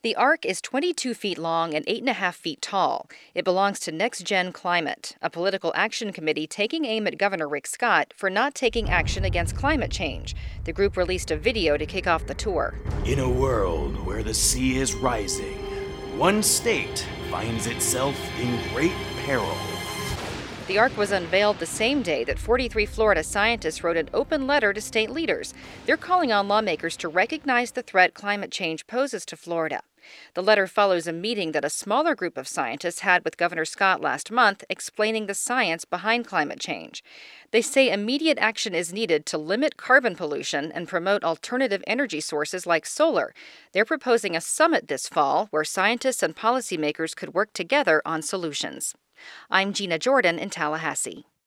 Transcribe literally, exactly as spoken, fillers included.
The Ark is twenty-two feet long and eight and a half feet tall. It belongs to Next Gen Climate, a political action committee taking aim at Governor Rick Scott for not taking action against climate change. The group released a video to kick off the tour. In a world where the sea is rising, one state finds itself in great peril. The Ark was unveiled the same day that forty-three Florida scientists wrote an open letter to state leaders. They're calling on lawmakers to recognize the threat climate change poses to Florida. The letter follows a meeting that a smaller group of scientists had with Governor Scott last month, explaining the science behind climate change. They say immediate action is needed to limit carbon pollution and promote alternative energy sources like solar. They're proposing a summit this fall where scientists and policymakers could work together on solutions. I'm Gina Jordan in Tallahassee.